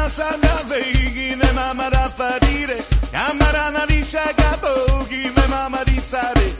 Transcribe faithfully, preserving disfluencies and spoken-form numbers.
sanda veghi me mamma da farire, camara na di shagato, chi me mamma di sare.